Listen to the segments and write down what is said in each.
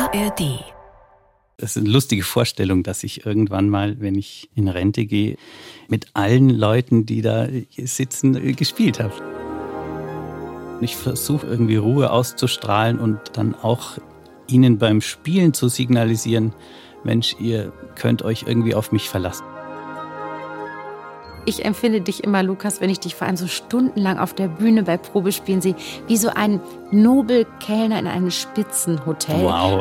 ARD. Das ist eine lustige Vorstellung, dass ich irgendwann mal, wenn ich in Rente gehe, mit allen Leuten, die da sitzen, gespielt habe. Ich versuche irgendwie Ruhe auszustrahlen und dann auch ihnen beim Spielen zu signalisieren, Mensch, ihr könnt euch irgendwie auf mich verlassen. Ich empfinde dich immer, Lukas, wenn ich dich vor allem so stundenlang auf der Bühne bei Probespielen sehe, wie so ein Nobelkellner in einem Spitzenhotel. Wow.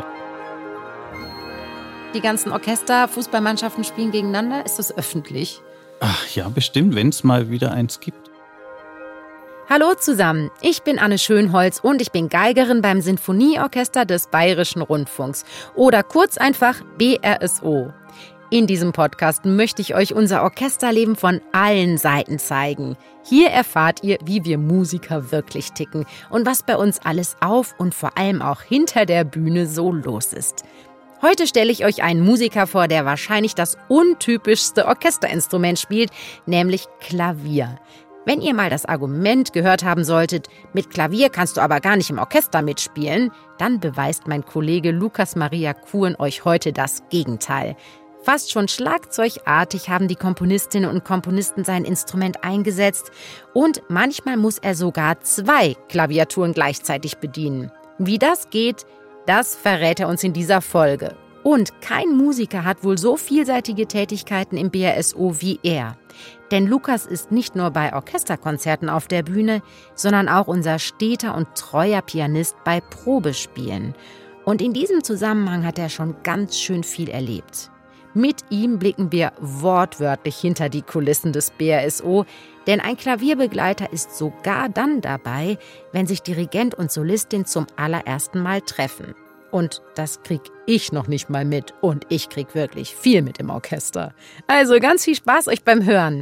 Die ganzen Orchester, Fußballmannschaften spielen gegeneinander. Ist das öffentlich? Ach ja, bestimmt, wenn es mal wieder eins gibt. Hallo zusammen, ich bin Anne Schönholz und ich bin Geigerin beim Sinfonieorchester des Bayerischen Rundfunks oder kurz einfach BRSO. In diesem Podcast möchte ich euch unser Orchesterleben von allen Seiten zeigen. Hier erfahrt ihr, wie wir Musiker wirklich ticken und was bei uns alles auf und vor allem auch hinter der Bühne so los ist. Heute stelle ich euch einen Musiker vor, der wahrscheinlich das untypischste Orchesterinstrument spielt, nämlich Klavier. Wenn ihr mal das Argument gehört haben solltet, mit Klavier kannst du aber gar nicht im Orchester mitspielen, dann beweist mein Kollege Lukas Maria Kuhn euch heute das Gegenteil. Fast schon schlagzeugartig haben die Komponistinnen und Komponisten sein Instrument eingesetzt und manchmal muss er sogar 2 Klaviaturen gleichzeitig bedienen. Wie das geht, das verrät er uns in dieser Folge. Und kein Musiker hat wohl so vielseitige Tätigkeiten im BRSO wie er. Denn Lukas ist nicht nur bei Orchesterkonzerten auf der Bühne, sondern auch unser steter und treuer Pianist bei Probespielen. Und in diesem Zusammenhang hat er schon ganz schön viel erlebt. Mit ihm blicken wir wortwörtlich hinter die Kulissen des BRSO, denn ein Klavierbegleiter ist sogar dann dabei, wenn sich Dirigent und Solistin zum allerersten Mal treffen. Und das krieg ich noch nicht mal mit und ich krieg wirklich viel mit im Orchester. Also ganz viel Spaß euch beim Hören.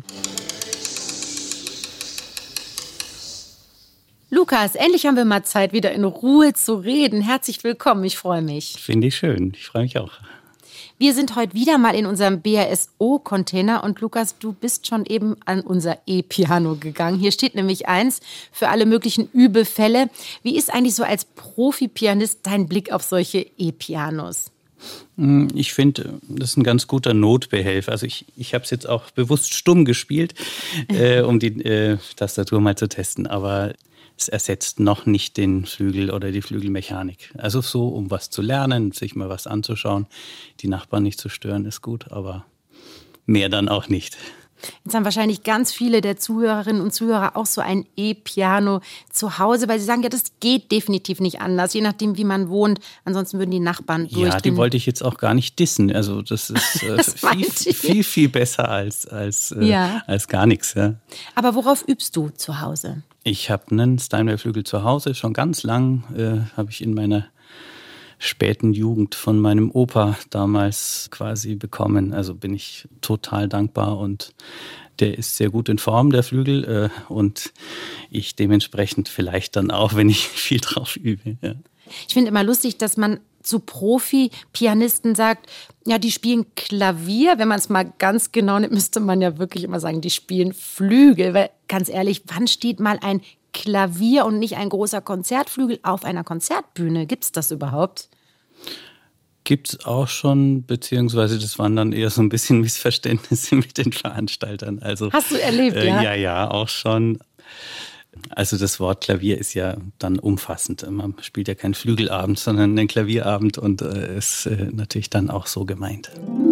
Lukas, endlich haben wir mal Zeit, wieder in Ruhe zu reden. Herzlich willkommen, ich freue mich. Finde ich schön, ich freue mich auch. Wir sind heute wieder mal in unserem BRSO-Container und Lukas, du bist schon eben an unser E-Piano gegangen. Hier steht nämlich eins für alle möglichen Übelfälle. Wie ist eigentlich so als Profi-Pianist dein Blick auf solche E-Pianos? Ich finde, das ist ein ganz guter Notbehelf. Also ich habe es jetzt auch bewusst stumm gespielt, um die Tastatur mal zu testen, aber es ersetzt noch nicht den Flügel oder die Flügelmechanik. Also so, um was zu lernen, sich mal was anzuschauen, die Nachbarn nicht zu stören, ist gut, aber mehr dann auch nicht. Jetzt haben wahrscheinlich ganz viele der Zuhörerinnen und Zuhörer auch so ein E-Piano zu Hause, weil sie sagen, ja, das geht definitiv nicht anders, je nachdem, wie man wohnt. Ansonsten würden die Nachbarn durchdrehen. Ja, die wollte ich jetzt auch gar nicht dissen. Also das ist viel besser als gar nichts. Ja. Aber worauf übst du zu Hause? Ich habe einen Steinway-Flügel zu Hause, schon ganz lang. Habe ich in meiner späten Jugend von meinem Opa damals quasi bekommen. Also bin ich total dankbar und der ist sehr gut in Form, der Flügel. Und ich dementsprechend vielleicht dann auch, wenn ich viel drauf übe. Ja. Ich finde immer lustig, dass man zu Profi-Pianisten sagt, ja, die spielen Klavier. Wenn man es mal ganz genau nimmt, müsste man ja wirklich immer sagen, die spielen Flügel. Weil ganz ehrlich, wann steht mal ein Klavier und nicht ein großer Konzertflügel auf einer Konzertbühne? Gibt's das überhaupt? Gibt's auch schon, beziehungsweise das waren dann eher so ein bisschen Missverständnisse mit den Veranstaltern. Also, hast du erlebt, ja? Ja, auch schon. Also das Wort Klavier ist ja dann umfassend. Man spielt ja keinen Flügelabend, sondern einen Klavierabend und ist natürlich dann auch so gemeint.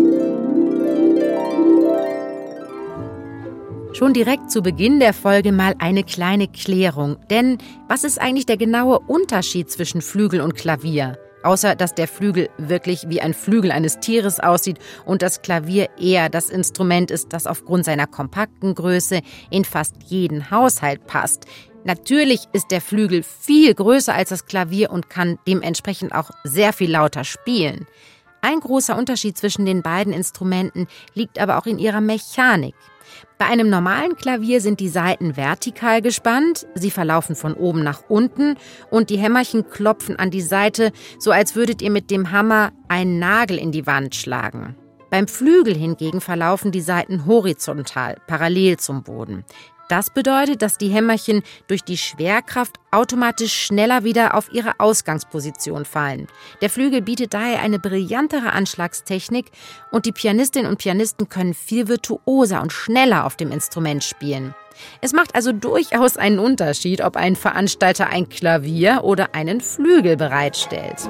Schon direkt zu Beginn der Folge mal eine kleine Klärung. Denn was ist eigentlich der genaue Unterschied zwischen Flügel und Klavier? Außer, dass der Flügel wirklich wie ein Flügel eines Tieres aussieht und das Klavier eher das Instrument ist, das aufgrund seiner kompakten Größe in fast jeden Haushalt passt. Natürlich ist der Flügel viel größer als das Klavier und kann dementsprechend auch sehr viel lauter spielen. Ein großer Unterschied zwischen den beiden Instrumenten liegt aber auch in ihrer Mechanik. Bei einem normalen Klavier sind die Saiten vertikal gespannt, sie verlaufen von oben nach unten und die Hämmerchen klopfen an die Saite, so als würdet ihr mit dem Hammer einen Nagel in die Wand schlagen. Beim Flügel hingegen verlaufen die Saiten horizontal, parallel zum Boden. Das bedeutet, dass die Hämmerchen durch die Schwerkraft automatisch schneller wieder auf ihre Ausgangsposition fallen. Der Flügel bietet daher eine brillantere Anschlagstechnik und die Pianistinnen und Pianisten können viel virtuoser und schneller auf dem Instrument spielen. Es macht also durchaus einen Unterschied, ob ein Veranstalter ein Klavier oder einen Flügel bereitstellt.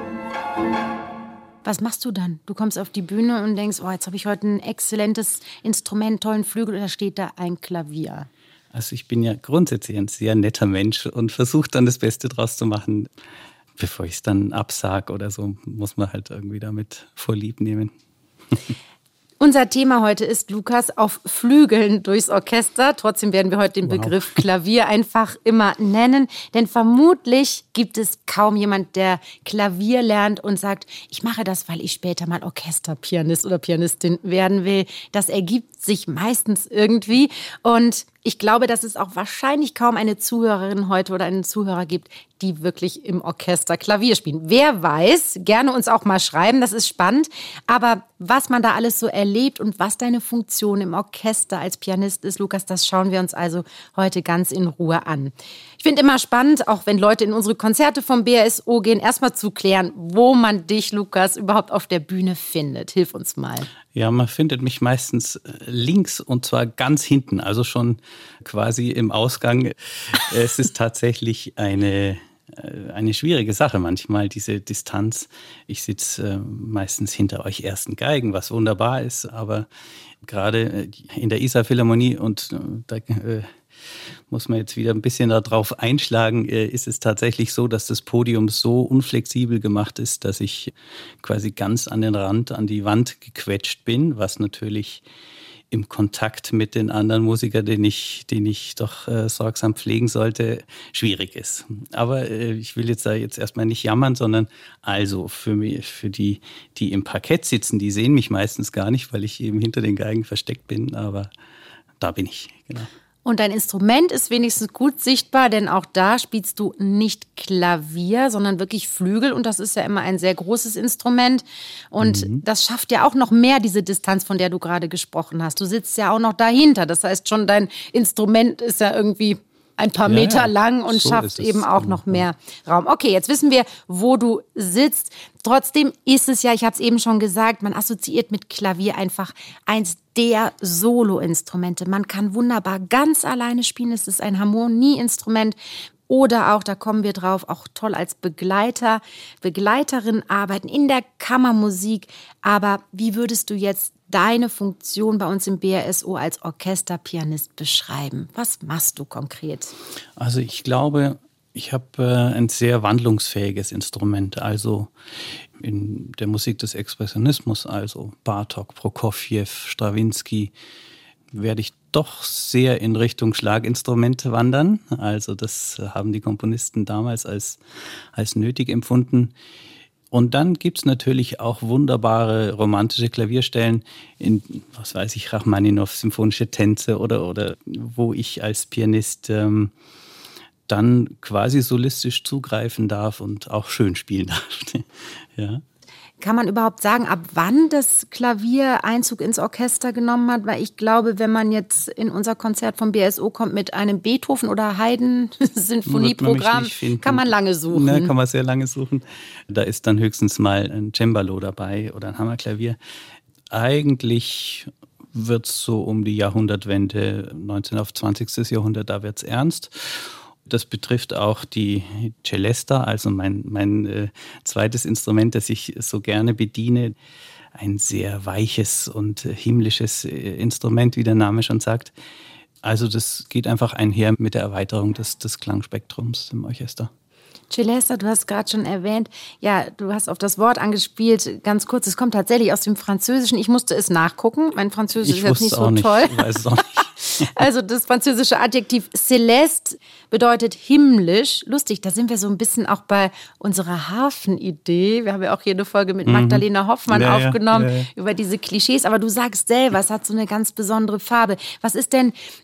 Was machst du dann? Du kommst auf die Bühne und denkst, oh, jetzt habe ich heute ein exzellentes Instrument, tollen Flügel, oder steht da ein Klavier? Also ich bin ja grundsätzlich ein sehr netter Mensch und versuche dann das Beste draus zu machen. Bevor ich es dann absage oder so, muss man halt irgendwie damit Vorlieb nehmen. Unser Thema heute ist, Lukas, auf Flügeln durchs Orchester. Trotzdem werden wir heute den Begriff Klavier einfach immer nennen. Denn vermutlich gibt es kaum jemand, der Klavier lernt und sagt, ich mache das, weil ich später mal Orchesterpianist oder Pianistin werden will. Das ergibt sich meistens irgendwie. Und ich glaube, dass es auch wahrscheinlich kaum eine Zuhörerin heute oder einen Zuhörer gibt, die wirklich im Orchester Klavier spielen. Wer weiß, gerne uns auch mal schreiben, das ist spannend. Aber was man da alles so erlebt und was deine Funktion im Orchester als Pianist ist, Lukas, das schauen wir uns also heute ganz in Ruhe an. Ich finde immer spannend, auch wenn Leute in unsere Konzerte vom BRSO gehen, erstmal zu klären, wo man dich, Lukas, überhaupt auf der Bühne findet. Hilf uns mal. Ja, man findet mich meistens links und zwar ganz hinten, also schon quasi im Ausgang. Es ist tatsächlich eine schwierige Sache manchmal, diese Distanz. Ich sitze meistens hinter euch ersten Geigen, was wunderbar ist, aber gerade in der Isar Philharmonie, und da muss man jetzt wieder ein bisschen darauf einschlagen, ist es tatsächlich so, dass das Podium so unflexibel gemacht ist, dass ich quasi ganz an den Rand, an die Wand gequetscht bin, was natürlich im Kontakt mit den anderen Musikern, den ich doch sorgsam pflegen sollte, schwierig ist. Aber ich will jetzt erstmal nicht jammern, sondern also für die im Parkett sitzen, die sehen mich meistens gar nicht, weil ich eben hinter den Geigen versteckt bin, aber da bin ich, genau. Und dein Instrument ist wenigstens gut sichtbar, denn auch da spielst du nicht Klavier, sondern wirklich Flügel. Und das ist ja immer ein sehr großes Instrument. Und das schafft ja auch noch mehr diese Distanz, von der du gerade gesprochen hast. Du sitzt ja auch noch dahinter. Das heißt schon, dein Instrument ist ja irgendwie ein paar Meter lang und so schafft eben auch noch mehr Raum. Okay, jetzt wissen wir, wo du sitzt. Trotzdem ist es ja, ich habe es eben schon gesagt, man assoziiert mit Klavier einfach eins der Solo-Instrumente. Man kann wunderbar ganz alleine spielen. Es ist ein Harmonieinstrument. Oder auch, da kommen wir drauf, auch toll als Begleiter, Begleiterin arbeiten in der Kammermusik. Aber wie würdest du jetzt deine Funktion bei uns im BRSO als Orchesterpianist beschreiben? Was machst du konkret? Also ich glaube, ich habe ein sehr wandlungsfähiges Instrument. Also in der Musik des Expressionismus, also Bartók, Prokofjew, Strawinsky, werde ich doch sehr in Richtung Schlaginstrumente wandern. Also das haben die Komponisten damals als nötig empfunden. Und dann gibt's natürlich auch wunderbare romantische Klavierstellen in, was weiß ich, Rachmaninow, symphonische Tänze oder wo ich als Pianist dann quasi solistisch zugreifen darf und auch schön spielen darf. Ja. Kann man überhaupt sagen, ab wann das Klavier Einzug ins Orchester genommen hat? Weil ich glaube, wenn man jetzt in unser Konzert vom BSO kommt mit einem Beethoven- oder Haydn-Sinfonieprogramm, kann man lange suchen. Ne, kann man sehr lange suchen. Da ist dann höchstens mal ein Cembalo dabei oder ein Hammerklavier. Eigentlich wird es so um die Jahrhundertwende, 19. auf 20. Jahrhundert, da wird es ernst. Das betrifft auch die Celesta, also mein zweites Instrument, das ich so gerne bediene. Ein sehr weiches und himmlisches Instrument, wie der Name schon sagt. Also das geht einfach einher mit der Erweiterung des Klangspektrums im Orchester. Celesta, du hast gerade schon erwähnt, ja, du hast auf das Wort angespielt, ganz kurz, es kommt tatsächlich aus dem Französischen. Ich musste es nachgucken, mein Französisch ist jetzt nicht so toll. Ich weiß es auch nicht. Also das französische Adjektiv Céleste bedeutet himmlisch. Lustig, da sind wir so ein bisschen auch bei unserer Hafenidee. Wir haben ja auch hier eine Folge mit Magdalena Hoffmann aufgenommen über diese Klischees. Aber du sagst selber, es hat so eine ganz besondere Farbe. Was ist denn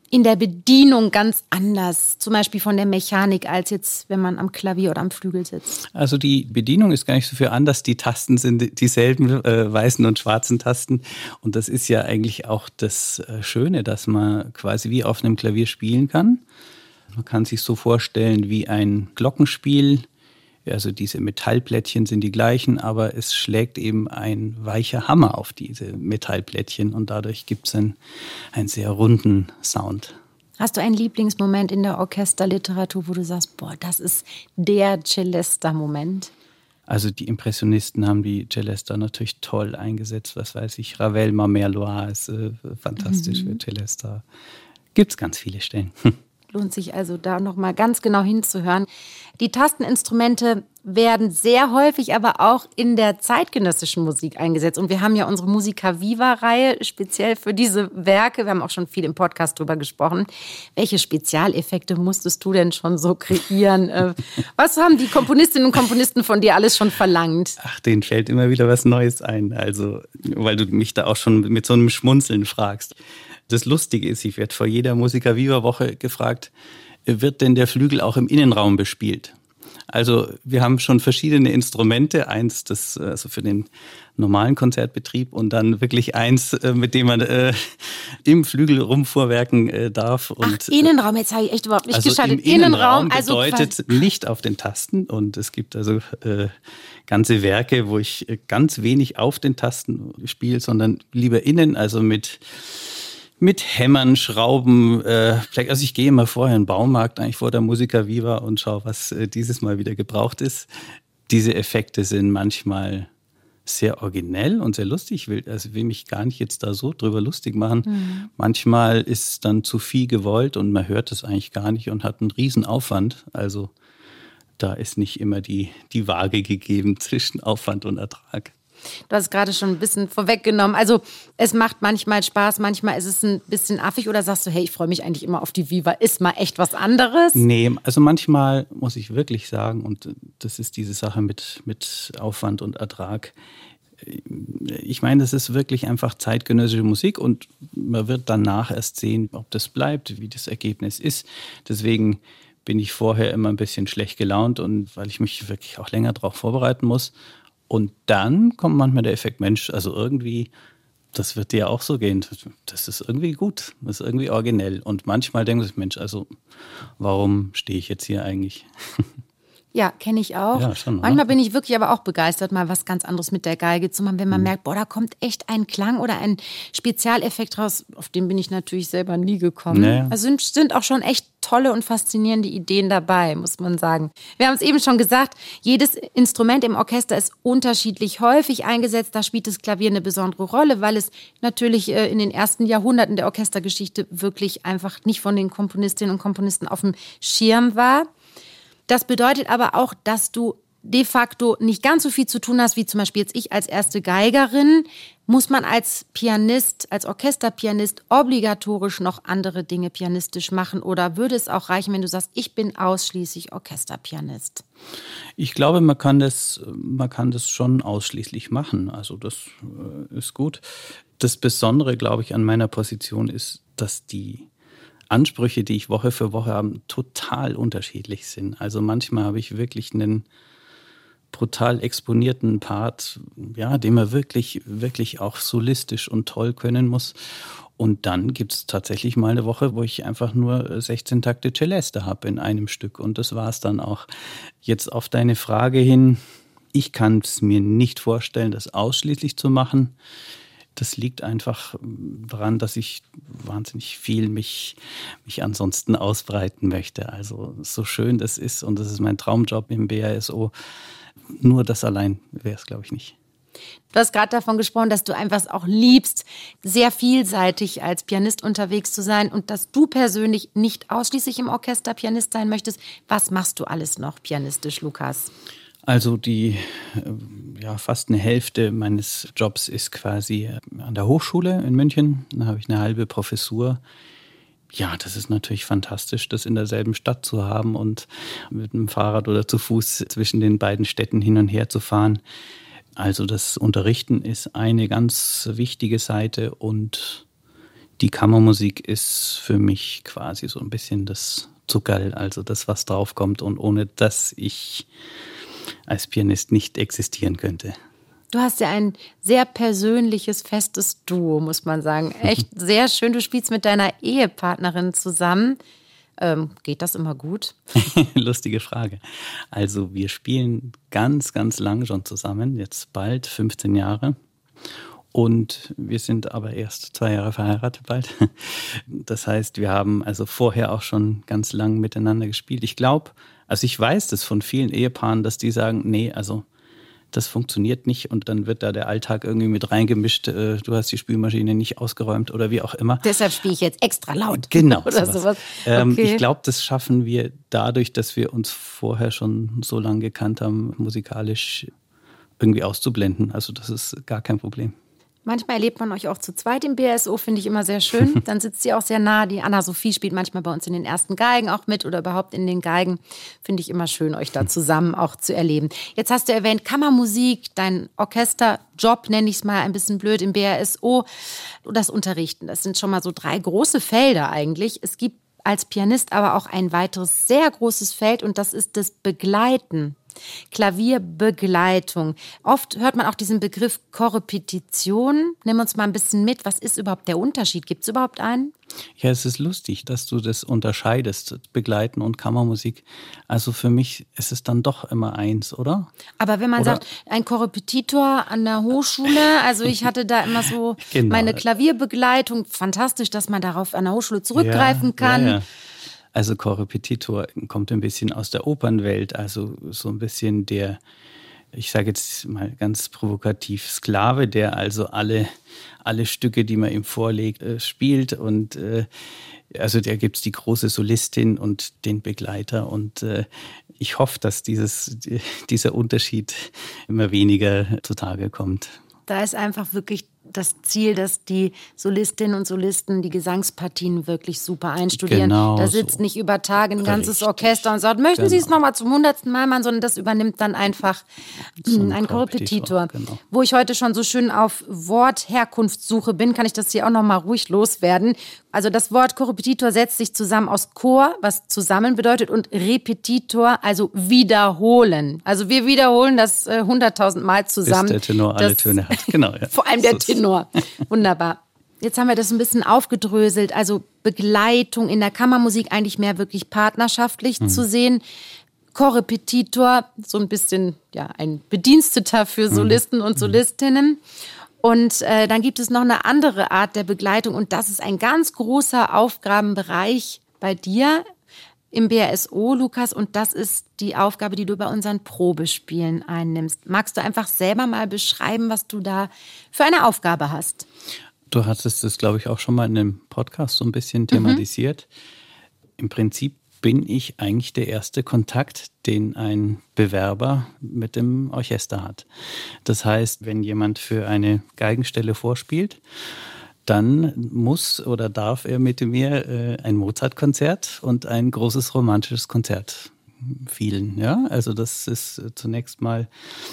in der Bedienung ganz anders, zum Beispiel von der Mechanik, als jetzt, wenn man am Klavier oder am Flügel sitzt? Also die Bedienung ist gar nicht so viel anders. Die Tasten sind dieselben, weißen und schwarzen Tasten. Und das ist ja eigentlich auch das Schöne, dass man quasi wie auf einem Klavier spielen kann. Man kann sich so vorstellen wie ein Glockenspiel. Also diese Metallplättchen sind die gleichen, aber es schlägt eben ein weicher Hammer auf diese Metallplättchen und dadurch gibt es einen sehr runden Sound. Hast du einen Lieblingsmoment in der Orchesterliteratur, wo du sagst, boah, das ist der Celesta-Moment? Also die Impressionisten haben die Celesta natürlich toll eingesetzt. Was weiß ich, Ravel, Ma Mère Loire ist fantastisch für Celesta. Gibt es ganz viele Stellen. Lohnt sich also da nochmal ganz genau hinzuhören. Die Tasteninstrumente werden sehr häufig aber auch in der zeitgenössischen Musik eingesetzt. Und wir haben ja unsere Musica Viva-Reihe speziell für diese Werke. Wir haben auch schon viel im Podcast drüber gesprochen. Welche Spezialeffekte musstest du denn schon so kreieren? Was haben die Komponistinnen und Komponisten von dir alles schon verlangt? Ach, denen fällt immer wieder was Neues ein. Also, weil du mich da auch schon mit so einem Schmunzeln fragst. Das Lustige ist, ich werde vor jeder Musica Viva-Woche gefragt, wird denn der Flügel auch im Innenraum bespielt? Also wir haben schon verschiedene Instrumente, eins das also für den normalen Konzertbetrieb und dann wirklich eins, mit dem man im Flügel rumfuhrwerken darf. Und, Innenraum, jetzt habe ich echt überhaupt nicht also geschaltet. Innenraum bedeutet nicht auf den Tasten und es gibt also ganze Werke, wo ich ganz wenig auf den Tasten spiele, sondern lieber innen, also mit Hämmern, Schrauben, also ich gehe immer vorher in den Baumarkt, eigentlich vor der Musica Viva und schaue, was dieses Mal wieder gebraucht ist. Diese Effekte sind manchmal sehr originell und sehr lustig. Ich will mich gar nicht jetzt da so drüber lustig machen. Mhm. Manchmal ist dann zu viel gewollt und man hört es eigentlich gar nicht und hat einen riesen Aufwand. Also da ist nicht immer die Waage gegeben zwischen Aufwand und Ertrag. Du hast es gerade schon ein bisschen vorweggenommen. Also es macht manchmal Spaß, manchmal ist es ein bisschen affig oder sagst du, hey, ich freue mich eigentlich immer auf die Viva, ist mal echt was anderes? Nee, also manchmal muss ich wirklich sagen, und das ist diese Sache mit Aufwand und Ertrag. Ich meine, das ist wirklich einfach zeitgenössische Musik und man wird danach erst sehen, ob das bleibt, wie das Ergebnis ist. Deswegen bin ich vorher immer ein bisschen schlecht gelaunt und weil ich mich wirklich auch länger darauf vorbereiten muss. Und dann kommt manchmal der Effekt, Mensch, also irgendwie, das wird dir auch so gehen. Das ist irgendwie gut, das ist irgendwie originell. Und manchmal denke ich, Mensch, also warum stehe ich jetzt hier eigentlich? Ja, kenne ich auch. Ja, schon, manchmal bin ich wirklich aber auch begeistert, mal was ganz anderes mit der Geige zu machen, wenn man merkt, boah, da kommt echt ein Klang oder ein Spezialeffekt raus, auf den bin ich natürlich selber nie gekommen. Naja. Also sind auch schon echt tolle und faszinierende Ideen dabei, muss man sagen. Wir haben es eben schon gesagt, jedes Instrument im Orchester ist unterschiedlich häufig eingesetzt. Da spielt das Klavier eine besondere Rolle, weil es natürlich in den ersten Jahrhunderten der Orchestergeschichte wirklich einfach nicht von den Komponistinnen und Komponisten auf dem Schirm war. Das bedeutet aber auch, dass du de facto nicht ganz so viel zu tun hast, wie zum Beispiel jetzt ich als erste Geigerin. Muss man als Pianist, als Orchesterpianist obligatorisch noch andere Dinge pianistisch machen oder würde es auch reichen, wenn du sagst, ich bin ausschließlich Orchesterpianist? Ich glaube, man kann das schon ausschließlich machen. Also das ist gut. Das Besondere, glaube ich, an meiner Position ist, dass die Ansprüche, die ich Woche für Woche habe, total unterschiedlich sind. Also manchmal habe ich wirklich einen brutal exponierten Part, ja, den man wirklich, wirklich auch solistisch und toll können muss. Und dann gibt es tatsächlich mal eine Woche, wo ich einfach nur 16 Takte Celeste habe in einem Stück. Und das war es dann auch. Jetzt auf deine Frage hin, ich kann es mir nicht vorstellen, das ausschließlich zu machen. Das liegt einfach daran, dass ich wahnsinnig viel mich ansonsten ausbreiten möchte. Also so schön das ist und das ist mein Traumjob im BASO. Nur das allein wäre es, glaube ich, nicht. Du hast gerade davon gesprochen, dass du einfach auch liebst, sehr vielseitig als Pianist unterwegs zu sein und dass du persönlich nicht ausschließlich im Orchester Pianist sein möchtest. Was machst du alles noch pianistisch, Lukas? Also fast eine Hälfte meines Jobs ist quasi an der Hochschule in München. Da habe ich eine halbe Professur. Ja, das ist natürlich fantastisch, das in derselben Stadt zu haben und mit dem Fahrrad oder zu Fuß zwischen den beiden Städten hin und her zu fahren. Also das Unterrichten ist eine ganz wichtige Seite und Die Kammermusik ist für mich quasi so ein bisschen das Zuckerl, also das, was draufkommt und ohne das ich als Pianist nicht existieren könnte. Du hast ja ein sehr persönliches, festes Duo, muss man sagen. Echt sehr schön. Du spielst mit deiner Ehepartnerin zusammen. Geht das immer gut? Lustige Frage. Also wir spielen ganz, ganz lang schon zusammen, jetzt bald 15 Jahre. Und wir sind aber erst 2 Jahre verheiratet bald. Das heißt, wir haben also vorher auch schon ganz lang miteinander gespielt. Ich glaube, also ich weiß das von vielen Ehepaaren, dass die sagen, nee, also das funktioniert nicht und dann wird da der Alltag irgendwie mit reingemischt. Du hast die Spülmaschine nicht ausgeräumt oder wie auch immer. Deshalb spiele ich jetzt extra laut. Genau. Oder sowas. Okay. Ich glaube, das schaffen wir dadurch, dass wir uns vorher schon so lange gekannt haben, musikalisch irgendwie auszublenden. Also das ist gar kein Problem. Manchmal erlebt man euch auch zu zweit im BSO, finde ich immer sehr schön. Dann sitzt sie auch sehr nah. Die Anna-Sophie spielt manchmal bei uns in den ersten Geigen auch mit oder überhaupt in den Geigen. Finde ich immer schön, euch da zusammen auch zu erleben. Jetzt hast du erwähnt, Kammermusik, dein Orchesterjob, nenne ich es mal ein bisschen blöd, im BSO. Das Unterrichten, das sind schon mal so 3 große Felder eigentlich. Es gibt als Pianist aber auch ein weiteres sehr großes Feld und das ist das Begleiten. Klavierbegleitung. Oft hört man auch diesen Begriff Korrepetition. Nimm uns mal ein bisschen mit. Was ist überhaupt der Unterschied? Gibt es überhaupt einen? Ja, es ist lustig, dass du das unterscheidest, Begleiten und Kammermusik. Also für mich ist es dann doch immer eins, oder? Aber wenn man sagt, ein Korrepetitor an der Hochschule, also ich hatte da immer so meine Klavierbegleitung. Fantastisch, dass man darauf an der Hochschule zurückgreifen kann. Ja. Also Korrepetitor kommt ein bisschen aus der Opernwelt, also so ein bisschen der, ich sage jetzt mal ganz provokativ, Sklave, der also alle Stücke, die man ihm vorlegt, spielt und also da gibt's die große Solistin und den Begleiter und ich hoffe, dass dieser Unterschied immer weniger zutage kommt. Da ist einfach wirklich das Ziel, dass die Solistinnen und Solisten die Gesangspartien wirklich super einstudieren. Genau, da sitzt so. nicht über Tage ein ganzes Orchester und sagt, möchten Sie es nochmal zum 100. Mal machen, sondern das übernimmt dann einfach so ein Korrepetitor. Genau. Wo ich heute schon so schön auf Wortherkunftssuche bin, kann ich das hier auch nochmal ruhig loswerden. Also das Wort Korrepetitor setzt sich zusammen aus Chor, was zusammen bedeutet, und Repetitor, also wiederholen. Also wir wiederholen das 100.000 Mal zusammen. Bis der Tenor alle Töne hat. Genau, ja. Vor allem der Tenor. Wunderbar. Jetzt haben wir das ein bisschen aufgedröselt. Also Begleitung in der Kammermusik eigentlich mehr wirklich partnerschaftlich zu sehen. Korrepetitor, so ein bisschen ein Bediensteter für Solisten und Solistinnen. Und dann gibt es noch eine andere Art der Begleitung und das ist ein ganz großer Aufgabenbereich bei dir im BSO, Lukas, und das ist die Aufgabe, die du bei unseren Probespielen einnimmst. Magst du einfach selber mal beschreiben, was du da für eine Aufgabe hast? Du hattest das, glaube ich, auch schon mal in einem Podcast so ein bisschen thematisiert. Im Prinzip bin ich eigentlich der erste Kontakt, den ein Bewerber mit dem Orchester hat. Das heißt, wenn jemand für eine Geigenstelle vorspielt, dann muss oder darf er mit mir ein Mozart-Konzert und ein großes romantisches Konzert spielen. Ja, also das ist zunächst mal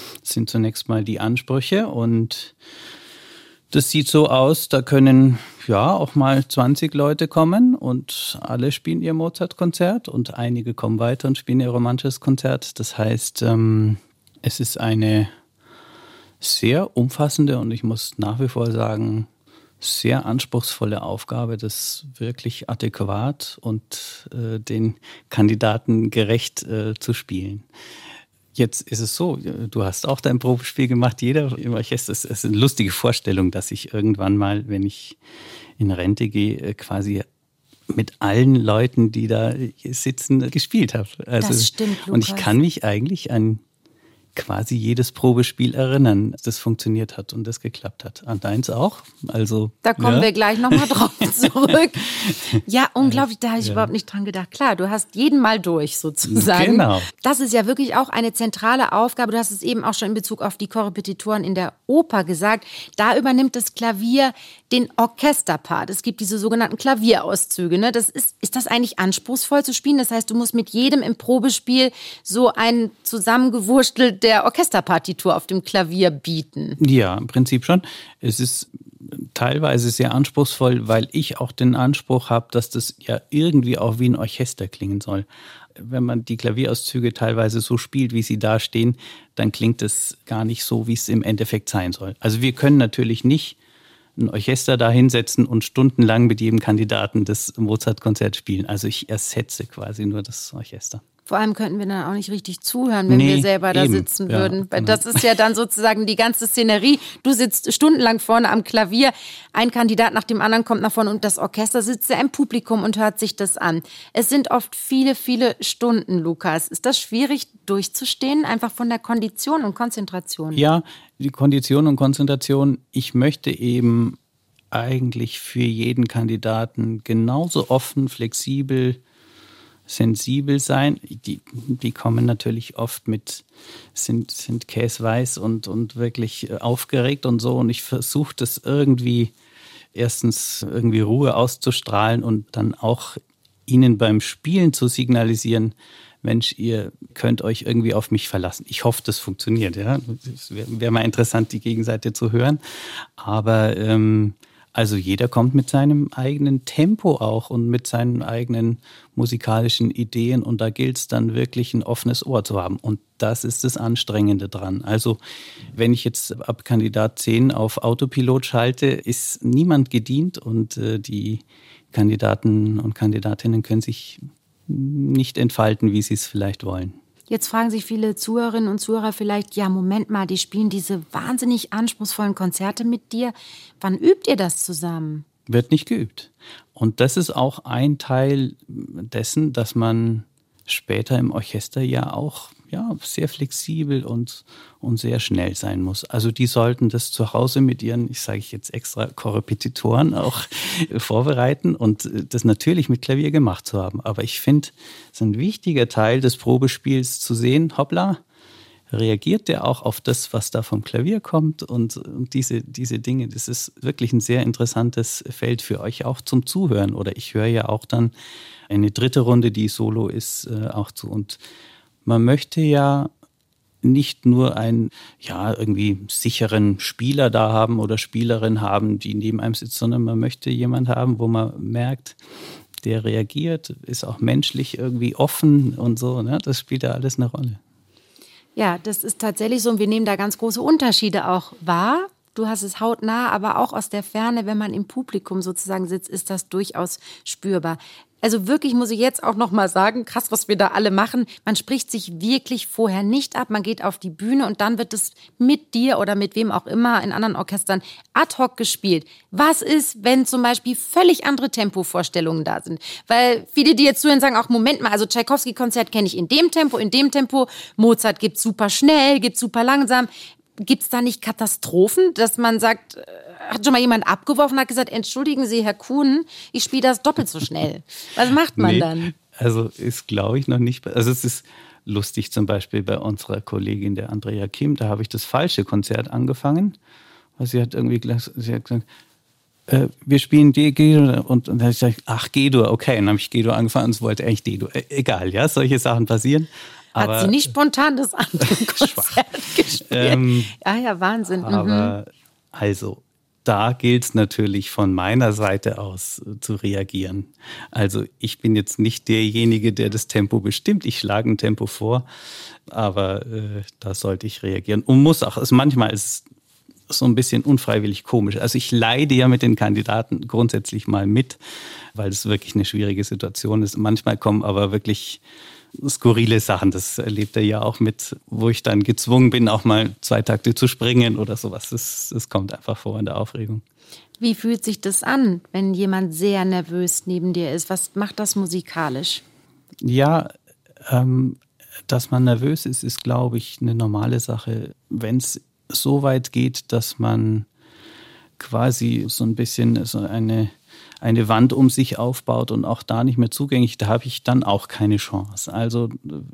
die Ansprüche und das sieht so aus, da können auch mal 20 Leute kommen und alle spielen ihr Mozart-Konzert und einige kommen weiter und spielen ihr romantisches Konzert. Das heißt, es ist eine sehr umfassende und ich muss nach wie vor sagen, sehr anspruchsvolle Aufgabe, das wirklich adäquat und den Kandidaten gerecht zu spielen. Jetzt ist es so, du hast auch dein Probespiel gemacht, jeder im Orchester. Es ist eine lustige Vorstellung, dass ich irgendwann mal, wenn ich in Rente gehe, quasi mit allen Leuten, die da sitzen, gespielt habe. Also, das stimmt, Lukas. Und ich kann mich eigentlich an quasi jedes Probespiel erinnern, dass das funktioniert hat und das geklappt hat. An deins auch? Also, da kommen wir gleich nochmal drauf zurück. Ja, unglaublich, da habe ich überhaupt nicht dran gedacht. Klar, du hast jeden Mal durch sozusagen. Genau. Das ist ja wirklich auch eine zentrale Aufgabe. Du hast es eben auch schon in Bezug auf die Korrepetitoren in der Oper gesagt. Da übernimmt das Klavier den Orchesterpart. Es gibt diese sogenannten Klavierauszüge. Ne? Ist das eigentlich anspruchsvoll zu spielen? Das heißt, du musst mit jedem im Probespiel so ein zusammengewurstelt der Orchesterpartitur auf dem Klavier bieten. Ja, im Prinzip schon. Es ist teilweise sehr anspruchsvoll, weil ich auch den Anspruch habe, dass das ja irgendwie auch wie ein Orchester klingen soll. Wenn man die Klavierauszüge teilweise so spielt, wie sie da stehen, dann klingt es gar nicht so, wie es im Endeffekt sein soll. Also wir können natürlich nicht ein Orchester da hinsetzen und stundenlang mit jedem Kandidaten das Mozart-Konzert spielen. Also ich ersetze quasi nur das Orchester. Vor allem könnten wir dann auch nicht richtig zuhören, wenn wir selber da sitzen würden. Weil das ist ja dann sozusagen die ganze Szenerie. Du sitzt stundenlang vorne am Klavier, ein Kandidat nach dem anderen kommt nach vorne und das Orchester sitzt ja im Publikum und hört sich das an. Es sind oft viele, viele Stunden, Lukas. Ist das schwierig durchzustehen, einfach von der Kondition und Konzentration? Ja, die Kondition und Konzentration. Ich möchte eben eigentlich für jeden Kandidaten genauso offen, flexibel, sensibel sein. Die kommen natürlich oft sind käseweiß und wirklich aufgeregt und so. Und ich versuche das erstens irgendwie Ruhe auszustrahlen und dann auch ihnen beim Spielen zu signalisieren, Mensch, ihr könnt euch irgendwie auf mich verlassen. Ich hoffe, das funktioniert. Ja? Es wäre mal interessant, die Gegenseite zu hören. Aber also jeder kommt mit seinem eigenen Tempo auch und mit seinen eigenen musikalischen Ideen und da gilt es dann wirklich ein offenes Ohr zu haben und das ist das Anstrengende dran. Also wenn ich jetzt ab Kandidat 10 auf Autopilot schalte, ist niemand gedient und die Kandidaten und Kandidatinnen können sich nicht entfalten, wie sie es vielleicht wollen. Jetzt fragen sich viele Zuhörerinnen und Zuhörer vielleicht, ja, Moment mal, die spielen diese wahnsinnig anspruchsvollen Konzerte mit dir. Wann übt ihr das zusammen? Wird nicht geübt. Und das ist auch ein Teil dessen, dass man später im Orchester ja auch sehr flexibel und sehr schnell sein muss. Also die sollten das zu Hause mit ihren, ich sage jetzt extra, Korrepetitoren auch vorbereiten und das natürlich mit Klavier gemacht zu haben. Aber ich finde, es ist ein wichtiger Teil des Probespiels zu sehen, hoppla, reagiert der auch auf das, was da vom Klavier kommt und diese Dinge, das ist wirklich ein sehr interessantes Feld für euch auch zum Zuhören. Oder ich höre ja auch dann eine dritte Runde, die Solo ist, auch zu. Und man möchte ja nicht nur einen irgendwie sicheren Spieler da haben oder Spielerin haben, die neben einem sitzt, sondern man möchte jemanden haben, wo man merkt, der reagiert, ist auch menschlich irgendwie offen und so. Ne? Das spielt ja alles eine Rolle. Ja, das ist tatsächlich so und wir nehmen da ganz große Unterschiede auch wahr. Du hast es hautnah, aber auch aus der Ferne, wenn man im Publikum sozusagen sitzt, ist das durchaus spürbar. Also wirklich muss ich jetzt auch noch mal sagen, krass, was wir da alle machen. Man spricht sich wirklich vorher nicht ab. Man geht auf die Bühne und dann wird es mit dir oder mit wem auch immer in anderen Orchestern ad hoc gespielt. Was ist, wenn zum Beispiel völlig andere Tempovorstellungen da sind? Weil viele, die jetzt zuhören, sagen auch, Moment mal, also Tschaikowski-Konzert kenne ich in dem Tempo. Mozart gibt's super schnell, gibt's super langsam. Gibt's da nicht Katastrophen, dass man sagt, hat schon mal jemand abgeworfen und hat gesagt, entschuldigen Sie, Herr Kuhn, ich spiele das doppelt so schnell. Was macht man dann? Also ist, glaube ich, noch nicht. Also es ist lustig zum Beispiel bei unserer Kollegin, der Andrea Kim, da habe ich das falsche Konzert angefangen. Sie hat gesagt, wir spielen G-Dur und dann habe ich gesagt, ach, G-Dur, okay. Und dann habe ich G-Dur angefangen und es wollte eigentlich D-Dur. Egal, ja, solche Sachen passieren. Hat sie nicht spontan das andere Konzert gespielt? Ja, Wahnsinn. Aber also, da gilt es natürlich von meiner Seite aus zu reagieren. Also ich bin jetzt nicht derjenige, der das Tempo bestimmt. Ich schlage ein Tempo vor, aber da sollte ich reagieren. Und muss auch, also manchmal ist es so ein bisschen unfreiwillig komisch. Also ich leide ja mit den Kandidaten grundsätzlich mal mit, weil es wirklich eine schwierige Situation ist. Manchmal kommen aber wirklich skurrile Sachen, das erlebt er ja auch mit, wo ich dann gezwungen bin, auch mal 2 Takte zu springen oder sowas. Das kommt einfach vor in der Aufregung. Wie fühlt sich das an, wenn jemand sehr nervös neben dir ist? Was macht das musikalisch? Ja, dass man nervös ist, glaube ich, eine normale Sache. Wenn es so weit geht, dass man quasi so ein bisschen so eine Wand um sich aufbaut und auch da nicht mehr zugänglich, da habe ich dann auch keine Chance. Also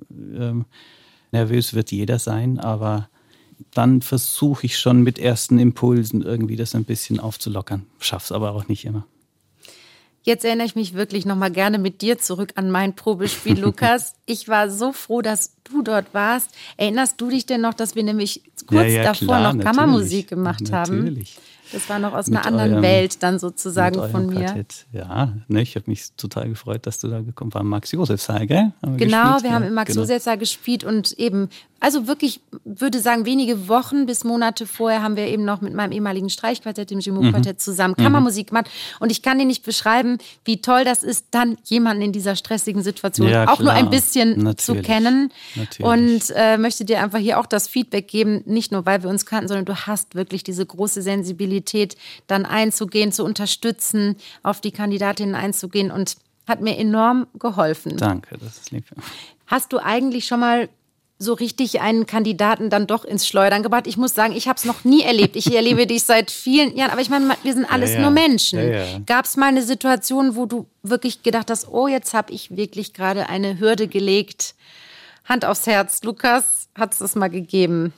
nervös wird jeder sein, aber dann versuche ich schon mit ersten Impulsen irgendwie das ein bisschen aufzulockern. Schaff's aber auch nicht immer. Jetzt erinnere ich mich wirklich nochmal gerne mit dir zurück an mein Probespiel, Lukas. Ich war so froh, dass du dort warst. Erinnerst du dich denn noch, dass wir nämlich kurz davor klar, noch Kammermusik gemacht haben? Natürlich. Das war noch aus einer anderen Welt dann sozusagen von mir. Quartett. Ja, ne, ich habe mich total gefreut, dass du da gekommen bist. War im Max-Josef-Saal, gell? Genau, wir haben im Max-Josef-Saal gespielt und eben, also wirklich, würde sagen, wenige Wochen bis Monate vorher haben wir eben noch mit meinem ehemaligen Streichquartett, dem Jumeau-Quartett, zusammen Kammermusik gemacht. Und ich kann dir nicht beschreiben, wie toll das ist, dann jemanden in dieser stressigen Situation auch nur ein bisschen zu kennen. Und möchte dir einfach hier auch das Feedback geben, nicht nur, weil wir uns kannten, sondern du hast wirklich diese große Sensibilität, dann einzugehen, zu unterstützen, auf die Kandidatinnen einzugehen und hat mir enorm geholfen. Danke, das ist lieb. Hast du eigentlich schon mal so richtig einen Kandidaten dann doch ins Schleudern gebracht? Ich muss sagen, ich habe es noch nie erlebt. Ich erlebe dich seit vielen Jahren, aber ich meine, wir sind alles nur Menschen. Gab es mal eine Situation, wo du wirklich gedacht hast, oh, jetzt habe ich wirklich gerade eine Hürde gelegt? Hand aufs Herz, Lukas, hat es das mal gegeben?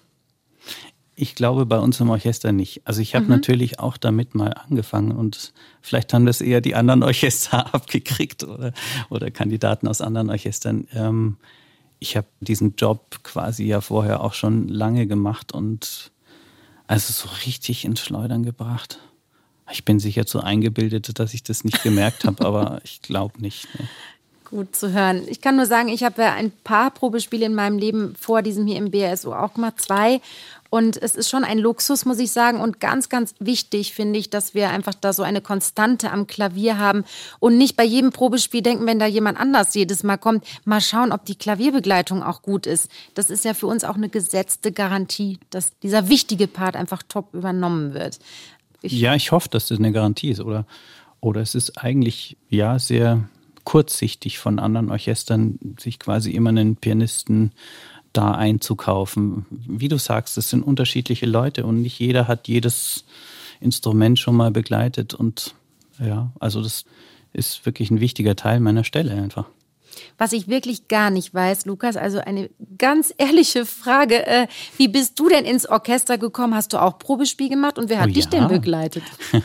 Ich glaube, bei uns im Orchester nicht. Also ich habe natürlich auch damit mal angefangen und vielleicht haben das eher die anderen Orchester abgekriegt oder Kandidaten aus anderen Orchestern. Ich habe diesen Job quasi ja vorher auch schon lange gemacht und also so richtig ins Schleudern gebracht. Ich bin sicher zu eingebildet, dass ich das nicht gemerkt habe, aber ich glaube nicht. Ne. Gut zu hören. Ich kann nur sagen, ich habe ja ein paar Probespiele in meinem Leben vor diesem hier im BRSO auch gemacht, 2. Und es ist schon ein Luxus, muss ich sagen. Und ganz, ganz wichtig finde ich, dass wir einfach da so eine Konstante am Klavier haben und nicht bei jedem Probespiel denken, wenn da jemand anders jedes Mal kommt, mal schauen, ob die Klavierbegleitung auch gut ist. Das ist ja für uns auch eine gesetzte Garantie, dass dieser wichtige Part einfach top übernommen wird. Ich hoffe, dass das eine Garantie ist. Oder es ist eigentlich sehr kurzsichtig von anderen Orchestern, sich quasi immer einen Pianisten da einzukaufen. Wie du sagst, das sind unterschiedliche Leute und nicht jeder hat jedes Instrument schon mal begleitet und also das ist wirklich ein wichtiger Teil meiner Stelle einfach. Was ich wirklich gar nicht weiß, Lukas, also eine ganz ehrliche Frage, wie bist du denn ins Orchester gekommen? Hast du auch Probespiel gemacht und wer hat dich denn begleitet?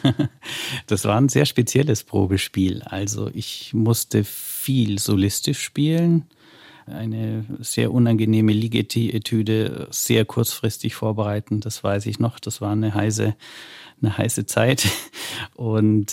Das war ein sehr spezielles Probespiel. Also ich musste viel solistisch spielen. Eine sehr unangenehme Ligeti-Etüde sehr kurzfristig vorbereiten, das weiß ich noch. Das war eine heiße Zeit. Und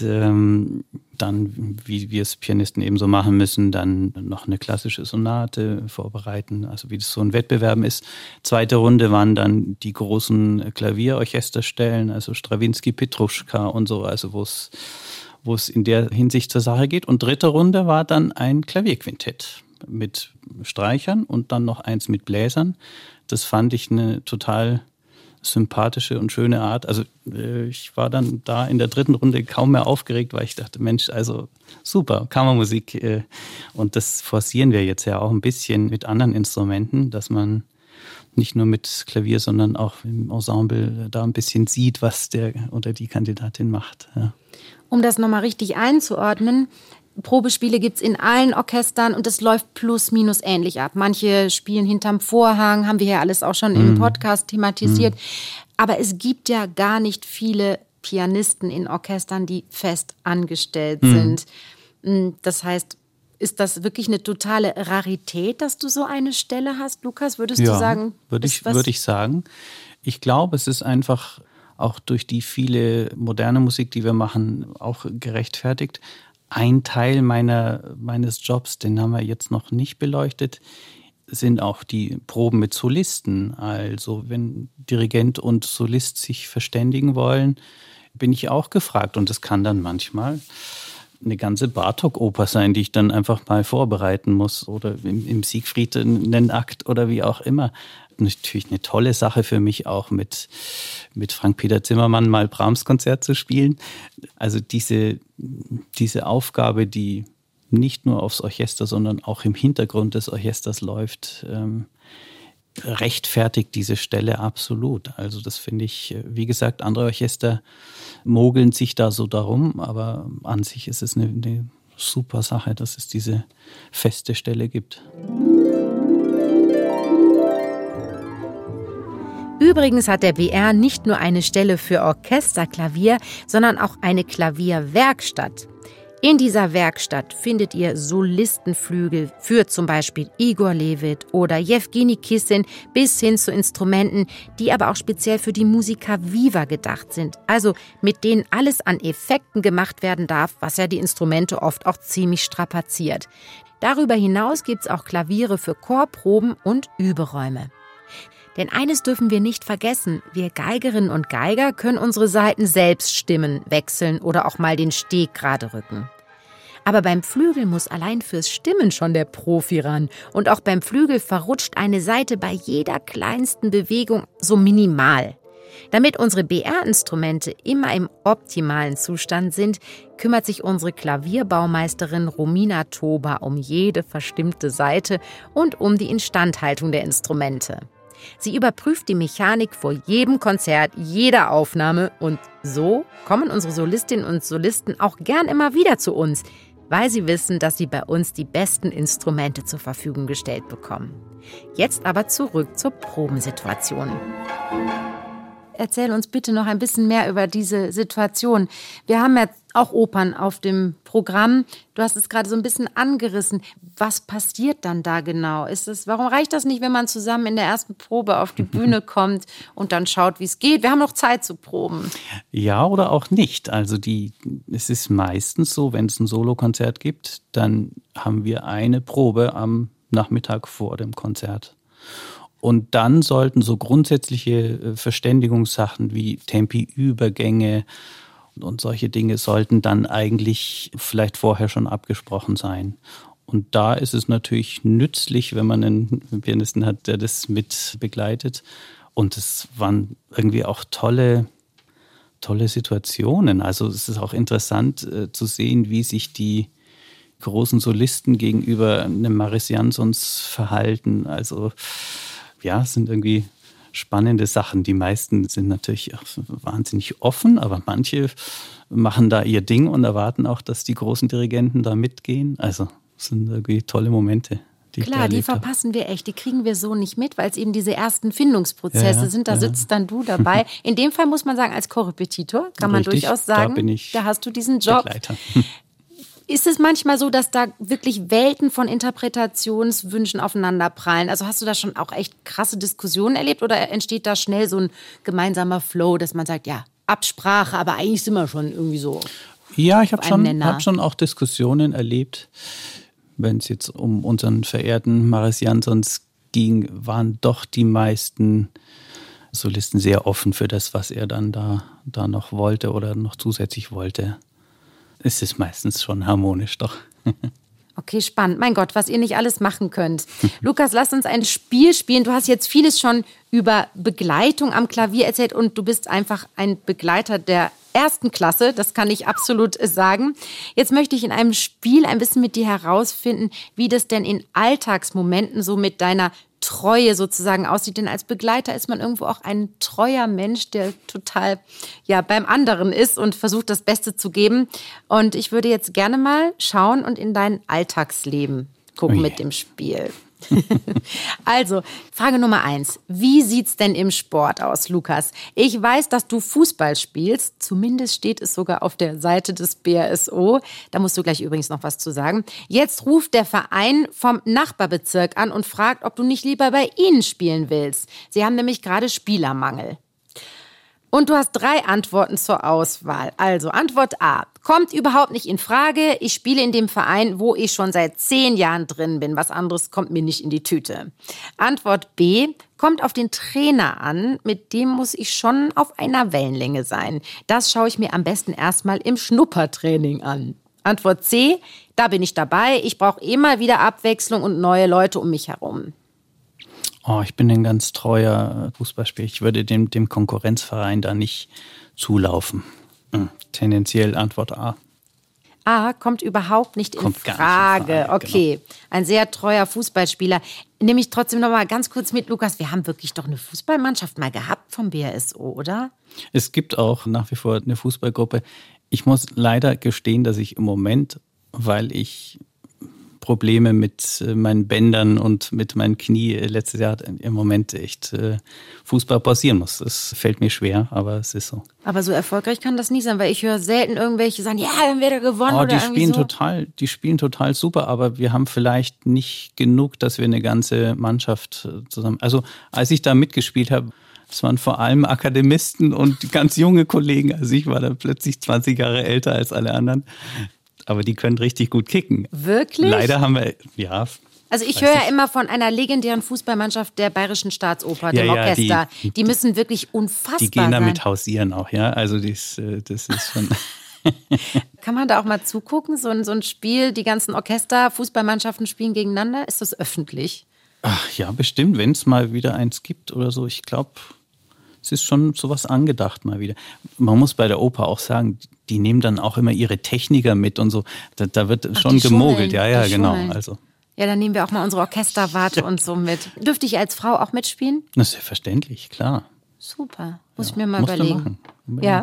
dann, wie wir es Pianisten eben so machen müssen, dann noch eine klassische Sonate vorbereiten, also wie das so in Wettbewerben ist. Zweite Runde waren dann die großen Klavierorchesterstellen, also Strawinsky, Petruschka und so, also wo es in der Hinsicht zur Sache geht. Und dritte Runde war dann ein Klavierquintett mit Streichern und dann noch eins mit Bläsern. Das fand ich eine total sympathische und schöne Art. Also ich war dann da in der dritten Runde kaum mehr aufgeregt, weil ich dachte, Mensch, also super, Kammermusik. Und das forcieren wir jetzt ja auch ein bisschen mit anderen Instrumenten, dass man nicht nur mit Klavier, sondern auch im Ensemble da ein bisschen sieht, was der oder die Kandidatin macht. Ja. Um das nochmal richtig einzuordnen, Probespiele gibt es in allen Orchestern und es läuft plus minus ähnlich ab. Manche spielen hinterm Vorhang, haben wir ja alles auch schon im Podcast thematisiert. Aber es gibt ja gar nicht viele Pianisten in Orchestern, die fest angestellt sind. Das heißt, ist das wirklich eine totale Rarität, dass du so eine Stelle hast, Lukas? Würdest du sagen? Würde ich sagen. Ich glaube, es ist einfach auch durch die viele moderne Musik, die wir machen, auch gerechtfertigt. Ein Teil meines Jobs, den haben wir jetzt noch nicht beleuchtet, sind auch die Proben mit Solisten. Also wenn Dirigent und Solist sich verständigen wollen, bin ich auch gefragt. Und das kann dann manchmal eine ganze Bartók-Oper sein, die ich dann einfach mal vorbereiten muss. Oder im Siegfried einen Akt oder wie auch immer. Natürlich eine tolle Sache für mich auch mit Frank-Peter Zimmermann mal Brahms-Konzert zu spielen. Also diese Aufgabe, die nicht nur aufs Orchester, sondern auch im Hintergrund des Orchesters läuft, rechtfertigt diese Stelle absolut. Also das finde ich, wie gesagt, andere Orchester mogeln sich da so darum, aber an sich ist es eine super Sache, dass es diese feste Stelle gibt. Übrigens hat der BR nicht nur eine Stelle für Orchesterklavier, sondern auch eine Klavierwerkstatt. In dieser Werkstatt findet ihr Solistenflügel für zum Beispiel Igor Levit oder Jewgeni Kissin bis hin zu Instrumenten, die aber auch speziell für die Musica Viva gedacht sind. Also mit denen alles an Effekten gemacht werden darf, was ja die Instrumente oft auch ziemlich strapaziert. Darüber hinaus gibt's auch Klaviere für Chorproben und Überräume. Denn eines dürfen wir nicht vergessen, wir Geigerinnen und Geiger können unsere Saiten selbst stimmen, wechseln oder auch mal den Steg gerade rücken. Aber beim Flügel muss allein fürs Stimmen schon der Profi ran. Und auch beim Flügel verrutscht eine Saite bei jeder kleinsten Bewegung so minimal. Damit unsere BR-Instrumente immer im optimalen Zustand sind, kümmert sich unsere Klavierbaumeisterin Romina Toba um jede verstimmte Saite und um die Instandhaltung der Instrumente. Sie überprüft die Mechanik vor jedem Konzert, jeder Aufnahme und so kommen unsere Solistinnen und Solisten auch gern immer wieder zu uns, weil sie wissen, dass sie bei uns die besten Instrumente zur Verfügung gestellt bekommen. Jetzt aber zurück zur Probensituation. Erzähl uns bitte noch ein bisschen mehr über diese Situation. Wir haben ja auch Opern auf dem Programm. Du hast es gerade so ein bisschen angerissen. Was passiert dann da genau? Warum reicht das nicht, wenn man zusammen in der ersten Probe auf die Bühne kommt und dann schaut, wie es geht? Wir haben noch Zeit zu proben. Ja, oder auch nicht. Also es ist meistens so, wenn es ein Solokonzert gibt, dann haben wir eine Probe am Nachmittag vor dem Konzert. Und dann sollten so grundsätzliche Verständigungssachen wie Tempi-Übergänge und solche Dinge sollten dann eigentlich vielleicht vorher schon abgesprochen sein. Und da ist es natürlich nützlich, wenn man einen Pianisten hat, der das mit begleitet. Und es waren irgendwie auch tolle Situationen. Also es ist auch interessant zu sehen, wie sich die großen Solisten gegenüber einem Mariss Jansons verhalten. Also ja, es sind irgendwie spannende Sachen. Die meisten sind natürlich auch wahnsinnig offen, aber manche machen da ihr Ding und erwarten auch, dass die großen Dirigenten da mitgehen. Also es sind irgendwie tolle Momente. Klar, die verpassen wir echt. Die kriegen wir so nicht mit, weil es eben diese ersten Findungsprozesse sind. Da sitzt dann du dabei. In dem Fall muss man sagen, als Korrepetitor kann man durchaus sagen, da hast du diesen Job. Begleiter. Ist es manchmal so, dass da wirklich Welten von Interpretationswünschen aufeinanderprallen? Also hast du da schon auch echt krasse Diskussionen erlebt oder entsteht da schnell so ein gemeinsamer Flow, dass man sagt, ja, Absprache, aber eigentlich sind wir schon irgendwie so. Ja, ich habe schon auch Diskussionen erlebt. Wenn es jetzt um unseren verehrten Mariss Jansons ging, waren doch die meisten Solisten sehr offen für das, was er dann da noch wollte oder noch zusätzlich wollte. Es ist meistens schon harmonisch, doch. Okay, spannend. Mein Gott, was ihr nicht alles machen könnt. Lukas, lass uns ein Spiel spielen. Du hast jetzt vieles schon über Begleitung am Klavier erzählt und du bist einfach ein Begleiter der ersten Klasse. Das kann ich absolut sagen. Jetzt möchte ich in einem Spiel ein bisschen mit dir herausfinden, wie das denn in Alltagsmomenten so mit deiner Treue sozusagen aussieht. Denn als Begleiter ist man irgendwo auch ein treuer Mensch, der total beim anderen ist und versucht, das Beste zu geben. Und ich würde jetzt gerne mal schauen und in dein Alltagsleben gucken mit dem Spiel. Also, Frage Nummer 1. Wie sieht's denn im Sport aus, Lukas? Ich weiß, dass du Fußball spielst. Zumindest steht es sogar auf der Seite des BRSO. Da musst du gleich übrigens noch was zu sagen. Jetzt ruft der Verein vom Nachbarbezirk an und fragt, ob du nicht lieber bei ihnen spielen willst. Sie haben nämlich gerade Spielermangel. Und du hast 3 Antworten zur Auswahl. Also Antwort A. Kommt überhaupt nicht in Frage. Ich spiele in dem Verein, wo ich schon seit 10 Jahren drin bin. Was anderes kommt mir nicht in die Tüte. Antwort B. Kommt auf den Trainer an. Mit dem muss ich schon auf einer Wellenlänge sein. Das schaue ich mir am besten erstmal im Schnuppertraining an. Antwort C. Da bin ich dabei. Ich brauche immer wieder Abwechslung und neue Leute um mich herum. Oh, ich bin ein ganz treuer Fußballspieler. Ich würde dem Konkurrenzverein da nicht zulaufen. Tendenziell Antwort A. A kommt überhaupt nicht in Frage. Okay, genau. Ein sehr treuer Fußballspieler. Nehme ich trotzdem noch mal ganz kurz mit, Lukas. Wir haben wirklich doch eine Fußballmannschaft mal gehabt vom BRSO, oder? Es gibt auch nach wie vor eine Fußballgruppe. Ich muss leider gestehen, dass ich im Moment, weil ich Probleme mit meinen Bändern und mit meinem Knie letztes Jahr im Moment echt Fußball pausieren muss. Das fällt mir schwer, aber es ist so. Aber so erfolgreich kann das nicht sein, weil ich höre selten irgendwelche sagen, ja, dann wird er gewonnen oder irgendwie so. Die spielen total super, aber wir haben vielleicht nicht genug, dass wir eine ganze Mannschaft zusammen... Also als ich da mitgespielt habe, es waren vor allem Akademisten und ganz junge Kollegen. Also ich war dann plötzlich 20 Jahre älter als alle anderen. Aber die können richtig gut kicken. Wirklich? Leider haben wir, ja. Also ich höre ja immer von einer legendären Fußballmannschaft der Bayerischen Staatsoper, dem Orchester. Die müssen wirklich unfassbar sein. Die gehen damit hausieren auch, ja. Also das ist schon... Kann man da auch mal zugucken? So ein Spiel, die ganzen Orchester, Fußballmannschaften spielen gegeneinander. Ist das öffentlich? Ach ja, bestimmt, wenn es mal wieder eins gibt oder so. Ich glaube, es ist schon sowas angedacht mal wieder. Man muss bei der Oper auch sagen, die nehmen dann auch immer ihre Techniker mit und so. Da wird schon gemogelt. Ja, genau. Also. Ja, dann nehmen wir auch mal unsere Orchesterwarte und so mit. Dürfte ich als Frau auch mitspielen? Na, selbstverständlich, klar. Super, muss ich mir mal überlegen. Ja.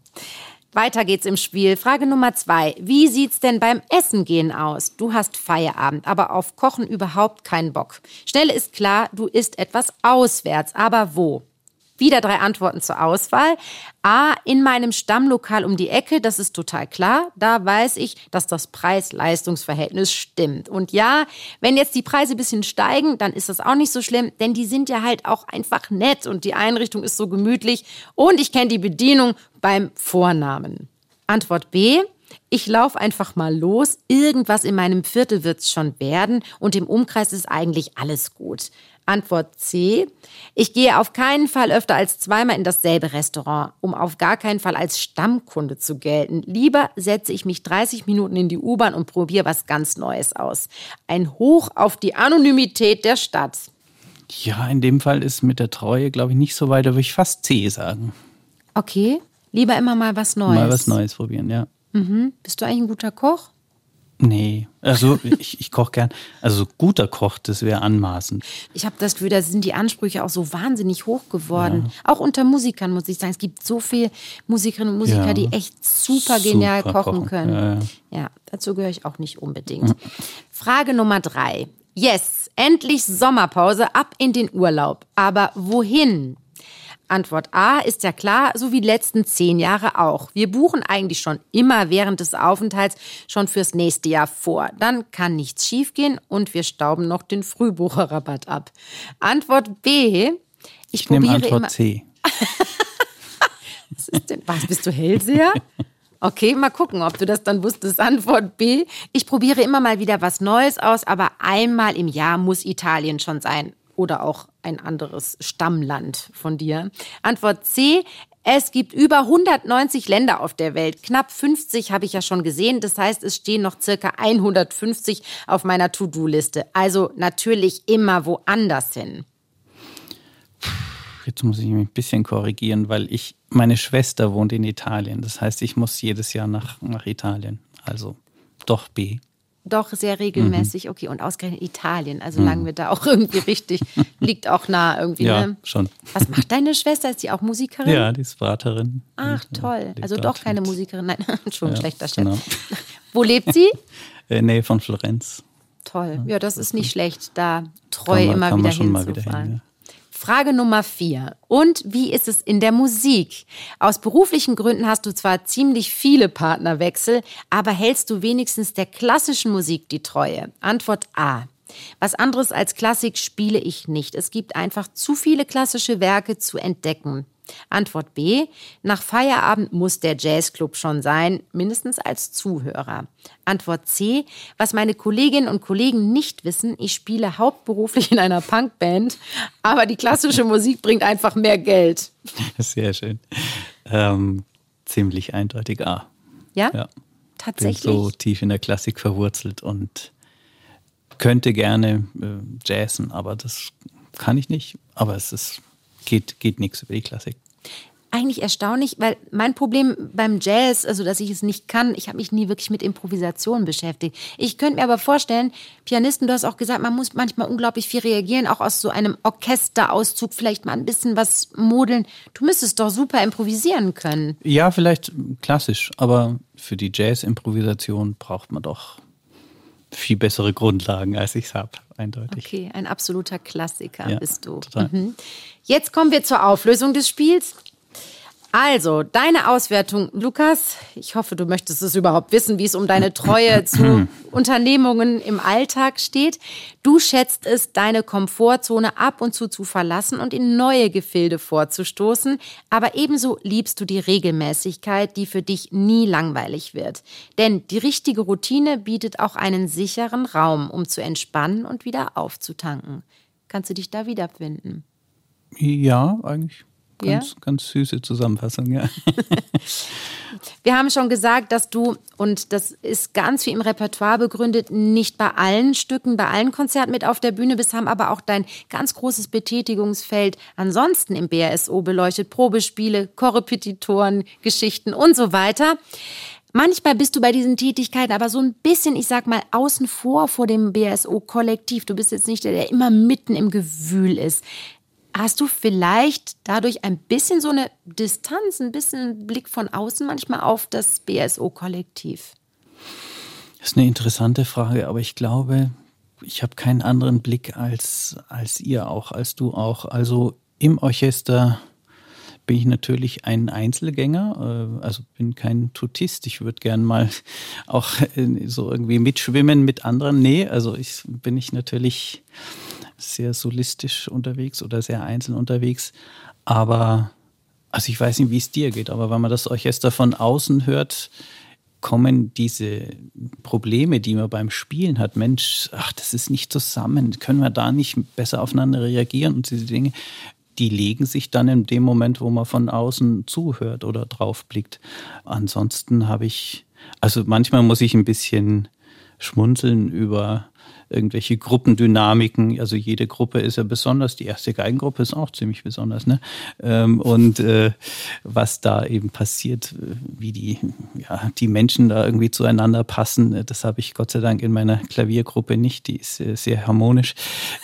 Weiter geht's im Spiel. Frage Nummer 2. Wie sieht's denn beim Essen gehen aus? Du hast Feierabend, aber auf Kochen überhaupt keinen Bock. Schnell ist klar, du isst etwas auswärts. Aber wo? Wieder 3 Antworten zur Auswahl. A, in meinem Stammlokal um die Ecke, das ist total klar. Da weiß ich, dass das Preis-Leistungs-Verhältnis stimmt. Und ja, wenn jetzt die Preise ein bisschen steigen, dann ist das auch nicht so schlimm, denn die sind ja halt auch einfach nett und die Einrichtung ist so gemütlich und ich kenne die Bedienung beim Vornamen. Antwort B. Ich laufe einfach mal los, irgendwas in meinem Viertel wird's schon werden und im Umkreis ist eigentlich alles gut. Antwort C. Ich gehe auf keinen Fall öfter als 2-mal in dasselbe Restaurant, um auf gar keinen Fall als Stammkunde zu gelten. Lieber setze ich mich 30 Minuten in die U-Bahn und probiere was ganz Neues aus. Ein Hoch auf die Anonymität der Stadt. Ja, in dem Fall ist mit der Treue, glaube ich, nicht so weit, da würde ich fast C sagen. Okay, lieber immer mal was Neues. Mal was Neues probieren, ja. Mhm. Bist du eigentlich ein guter Koch? Nee, also ich koche gern. Also guter Koch, das wäre anmaßend. Ich habe das Gefühl, da sind die Ansprüche auch so wahnsinnig hoch geworden. Ja. Auch unter Musikern, muss ich sagen. Es gibt so viele Musikerinnen und Musiker, die echt super genial kochen können. Ja, dazu gehöre ich auch nicht unbedingt. Frage Nummer 3. Yes, endlich Sommerpause, ab in den Urlaub. Aber wohin? Antwort A ist ja klar, so wie die letzten 10 Jahre auch. Wir buchen eigentlich schon immer während des Aufenthalts schon fürs nächste Jahr vor. Dann kann nichts schiefgehen und wir stauben noch den Frühbucherrabatt ab. Antwort B. Ich nehme Antwort C. Was ist denn? Was, bist du Hellseher? Okay, mal gucken, ob du das dann wusstest. Antwort B. Ich probiere immer mal wieder was Neues aus, aber einmal im Jahr muss Italien schon sein. Oder auch ein anderes Stammland von dir. Antwort C. Es gibt über 190 Länder auf der Welt. Knapp 50 habe ich ja schon gesehen. Das heißt, es stehen noch circa 150 auf meiner To-Do-Liste. Also natürlich immer woanders hin. Jetzt muss ich mich ein bisschen korrigieren, weil meine Schwester wohnt in Italien. Das heißt, ich muss jedes Jahr nach Italien. Also doch B. Doch, sehr regelmäßig. Okay, und ausgerechnet Italien. Also lagen wir da auch irgendwie richtig. Liegt auch nah irgendwie, ja, ne? Schon. Was macht deine Schwester? Ist sie auch Musikerin? Ja, die ist Braterin. Ach, toll. Also doch keine Musikerin. Nein, schon ein schlechter Chef. Genau. Wo lebt sie? Nähe von Florenz. Toll. Ja, das ist nicht schlecht, da treu immer wieder hinzufahren. Frage Nummer 4. Und wie ist es in der Musik? Aus beruflichen Gründen hast du zwar ziemlich viele Partnerwechsel, aber hältst du wenigstens der klassischen Musik die Treue? Antwort A. Was anderes als Klassik spiele ich nicht. Es gibt einfach zu viele klassische Werke zu entdecken. Antwort B. Nach Feierabend muss der Jazzclub schon sein, mindestens als Zuhörer. Antwort C. Was meine Kolleginnen und Kollegen nicht wissen, ich spiele hauptberuflich in einer Punkband, aber die klassische Musik bringt einfach mehr Geld. Sehr schön. Ziemlich eindeutig A. Ja? Ja. Tatsächlich? Bin so tief in der Klassik verwurzelt und könnte gerne jazzen, aber das kann ich nicht. Aber geht nichts über die Klassik. Eigentlich erstaunlich, weil mein Problem beim Jazz, also dass ich es nicht kann, ich habe mich nie wirklich mit Improvisation beschäftigt. Ich könnte mir aber vorstellen, Pianisten, du hast auch gesagt, man muss manchmal unglaublich viel reagieren, auch aus so einem Orchesterauszug vielleicht mal ein bisschen was modeln. Du müsstest doch super improvisieren können. Ja, vielleicht klassisch, aber für die Jazz-Improvisation braucht man doch viel bessere Grundlagen, als ich es habe, eindeutig. Okay, ein absoluter Klassiker bist du. Total. Jetzt kommen wir zur Auflösung des Spiels. Also, deine Auswertung, Lukas, ich hoffe, du möchtest es überhaupt wissen, wie es um deine Treue zu Unternehmungen im Alltag steht. Du schätzt es, deine Komfortzone ab und zu verlassen und in neue Gefilde vorzustoßen. Aber ebenso liebst du die Regelmäßigkeit, die für dich nie langweilig wird. Denn die richtige Routine bietet auch einen sicheren Raum, um zu entspannen und wieder aufzutanken. Kannst du dich da wiederfinden? Ja, eigentlich. Ganz süße Zusammenfassung, ja. Wir haben schon gesagt, dass du, und das ist ganz wie im Repertoire begründet, nicht bei allen Stücken, bei allen Konzerten mit auf der Bühne bist, haben aber auch dein ganz großes Betätigungsfeld ansonsten im BRSO beleuchtet. Probespiele, Korrepetitoren, Geschichten und so weiter. Manchmal bist du bei diesen Tätigkeiten aber so ein bisschen, ich sag mal, außen vor dem BRSO-Kollektiv. Du bist jetzt nicht der immer mitten im Gewühl ist. Hast du vielleicht dadurch ein bisschen so eine Distanz, ein bisschen Blick von außen manchmal auf das BSO-Kollektiv? Das ist eine interessante Frage, aber ich glaube, ich habe keinen anderen Blick als ihr auch, als du auch. Also im Orchester bin ich natürlich ein Einzelgänger, also bin kein Tutist. Ich würde gern mal auch so irgendwie mitschwimmen mit anderen. Nee, also bin ich natürlich sehr solistisch unterwegs oder sehr einzeln unterwegs. Aber, also ich weiß nicht, wie es dir geht, aber wenn man das Orchester von außen hört, kommen diese Probleme, die man beim Spielen hat. Mensch, das ist nicht zusammen. Können wir da nicht besser aufeinander reagieren? Und diese Dinge, die legen sich dann in dem Moment, wo man von außen zuhört oder drauf blickt. Ansonsten also manchmal muss ich ein bisschen schmunzeln über irgendwelche Gruppendynamiken. Also jede Gruppe ist ja besonders. Die erste Geigengruppe ist auch ziemlich besonders, ne? Und was da eben passiert, wie die Menschen da irgendwie zueinander passen, das habe ich Gott sei Dank in meiner Klaviergruppe nicht. Die ist sehr harmonisch.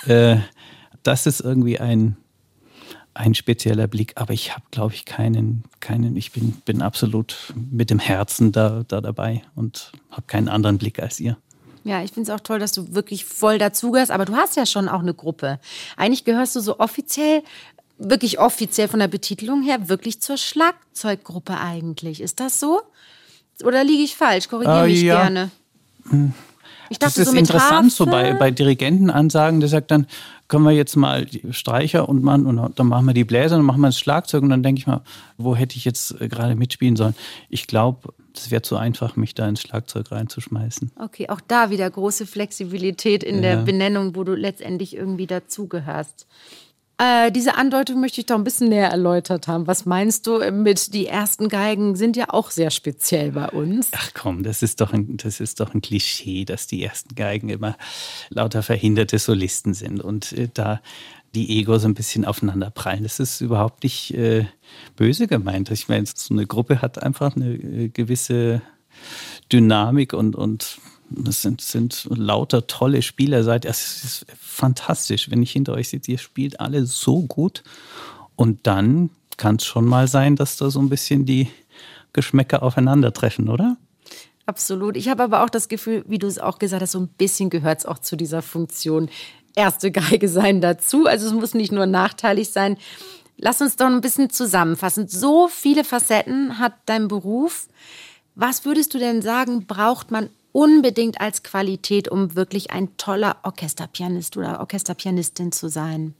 Das ist irgendwie ein spezieller Blick, aber ich habe, glaube ich, keinen. Ich bin absolut mit dem Herzen da dabei und habe keinen anderen Blick als ihr. Ja, ich finde es auch toll, dass du wirklich voll dazugehörst, aber du hast ja schon auch eine Gruppe. Eigentlich gehörst du so wirklich offiziell von der Betitelung her, wirklich zur Schlagzeuggruppe eigentlich. Ist das so? Oder liege ich falsch? Korrigiere mich gerne. Ich dachte, das ist so interessant, so bei Dirigentenansagen, der sagt dann, können wir jetzt mal die Streicher und dann machen wir die Bläser, dann machen wir das Schlagzeug und dann denke ich mal, wo hätte ich jetzt gerade mitspielen sollen? Ich glaube, es wäre zu einfach, mich da ins Schlagzeug reinzuschmeißen. Okay, auch da wieder große Flexibilität in der Benennung, wo du letztendlich irgendwie dazugehörst. Diese Andeutung möchte ich doch ein bisschen näher erläutert haben. Was meinst du mit die ersten Geigen sind ja auch sehr speziell bei uns? Ach komm, das ist doch ein Klischee, dass die ersten Geigen immer lauter verhinderte Solisten sind und da die Egos ein bisschen aufeinander prallen. Das ist überhaupt nicht böse gemeint. Ich meine, so eine Gruppe hat einfach eine gewisse Dynamik und das sind lauter tolle Spieler. Es ist fantastisch, wenn ich hinter euch sitze. Ihr spielt alle so gut. Und dann kann es schon mal sein, dass da so ein bisschen die Geschmäcker aufeinandertreffen, oder? Absolut. Ich habe aber auch das Gefühl, wie du es auch gesagt hast, so ein bisschen gehört es auch zu dieser Funktion erste Geige sein dazu. Also es muss nicht nur nachteilig sein. Lass uns doch ein bisschen zusammenfassen. So viele Facetten hat dein Beruf. Was würdest du denn sagen, braucht man unbedingt als Qualität, um wirklich ein toller Orchesterpianist oder Orchesterpianistin zu sein?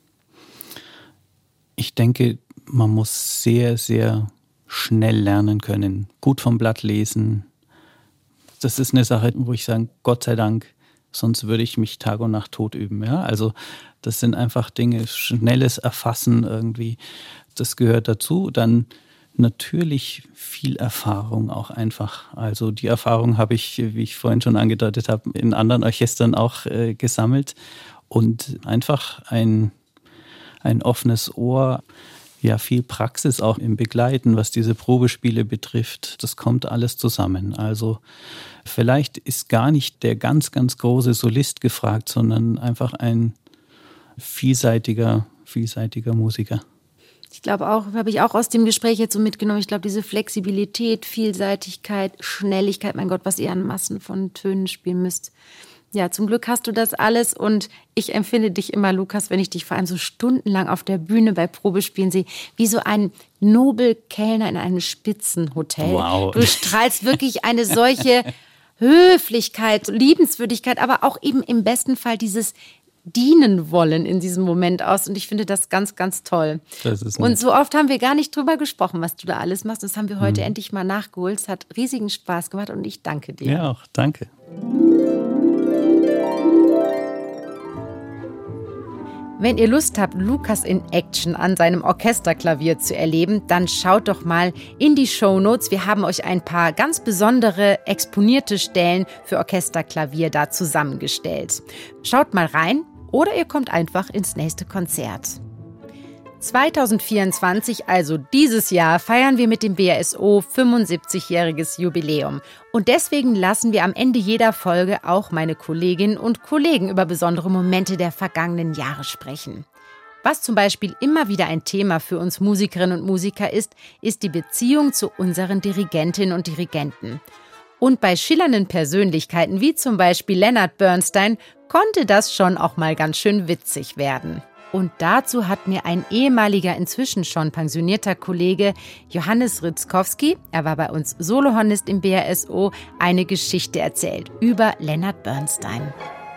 Ich denke, man muss sehr, sehr schnell lernen können, gut vom Blatt lesen. Das ist eine Sache, wo ich sage, Gott sei Dank, sonst würde ich mich Tag und Nacht tot üben. Ja? Also das sind einfach Dinge, schnelles Erfassen irgendwie, das gehört dazu. Dann natürlich viel Erfahrung auch einfach. Also die Erfahrung habe ich, wie ich vorhin schon angedeutet habe, in anderen Orchestern auch gesammelt. Und einfach ein offenes Ohr, ja, viel Praxis auch im Begleiten, was diese Probespiele betrifft. Das kommt alles zusammen. Also vielleicht ist gar nicht der ganz, ganz große Solist gefragt, sondern einfach ein vielseitiger Musiker. Ich glaube auch, habe ich auch aus dem Gespräch jetzt so mitgenommen, ich glaube, diese Flexibilität, Vielseitigkeit, Schnelligkeit, mein Gott, was ihr an Massen von Tönen spielen müsst, Ja, zum Glück hast du das alles und ich empfinde dich immer, Lukas, wenn ich dich vor allem so stundenlang auf der Bühne bei Probespielen sehe, wie so ein Nobelkellner in einem Spitzenhotel. Wow. Du strahlst wirklich eine solche Höflichkeit, Liebenswürdigkeit, aber auch eben im besten Fall dieses dienen wollen in diesem Moment aus und ich finde das ganz, ganz toll. Das ist und nett. so oft haben wir gar nicht drüber gesprochen, was du da alles machst. Das haben wir heute endlich mal nachgeholt. Es hat riesigen Spaß gemacht und ich danke dir. Ja, auch danke. Wenn ihr Lust habt, Lukas in Action an seinem Orchesterklavier zu erleben, dann schaut doch mal in die Shownotes. Wir haben euch ein paar ganz besondere, exponierte Stellen für Orchesterklavier da zusammengestellt. Schaut mal rein oder ihr kommt einfach ins nächste Konzert. 2024, also dieses Jahr, feiern wir mit dem BASO 75-jähriges Jubiläum. Und deswegen lassen wir am Ende jeder Folge auch meine Kolleginnen und Kollegen über besondere Momente der vergangenen Jahre sprechen. Was zum Beispiel immer wieder ein Thema für uns Musikerinnen und Musiker ist die Beziehung zu unseren Dirigentinnen und Dirigenten. Und bei schillernden Persönlichkeiten wie zum Beispiel Leonard Bernstein konnte das schon auch mal ganz schön witzig werden. Und dazu hat mir ein ehemaliger, inzwischen schon pensionierter Kollege, Johannes Ritzkowski, er war bei uns Solohornist im BASO, eine Geschichte erzählt über Leonard Bernstein.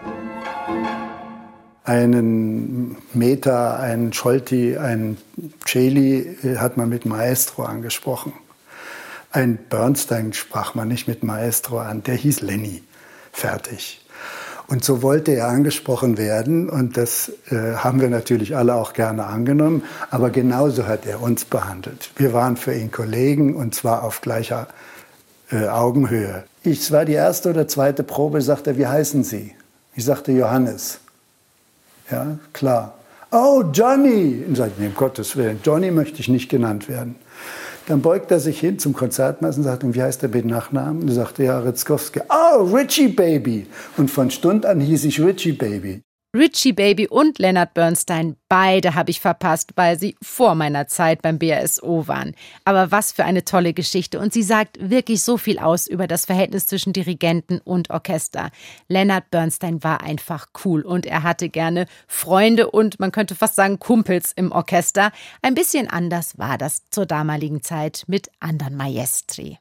Einen Meta, einen Scholti, einen Celi hat man mit Maestro angesprochen. Ein Bernstein sprach man nicht mit Maestro an, der hieß Lenny. Fertig. Und so wollte er angesprochen werden und das haben wir natürlich alle auch gerne angenommen, aber genauso hat er uns behandelt. Wir waren für ihn Kollegen und zwar auf gleicher Augenhöhe. Es war die erste oder zweite Probe, sagte er, wie heißen Sie? Ich sagte Johannes. Ja, klar. Oh, Johnny! Und sagte, nee, um Gottes Willen, Johnny möchte ich nicht genannt werden. Dann beugt er sich hin zum Konzertmeister und sagt, wie heißt der mit Nachnamen? Und er sagte, ja, Ritzkowski. Oh, Richie Baby. Und von Stund an hieß ich Richie Baby. Richie Baby und Leonard Bernstein, beide habe ich verpasst, weil sie vor meiner Zeit beim BASO waren. Aber was für eine tolle Geschichte und sie sagt wirklich so viel aus über das Verhältnis zwischen Dirigenten und Orchester. Leonard Bernstein war einfach cool und er hatte gerne Freunde und man könnte fast sagen Kumpels im Orchester. Ein bisschen anders war das zur damaligen Zeit mit anderen Maestri.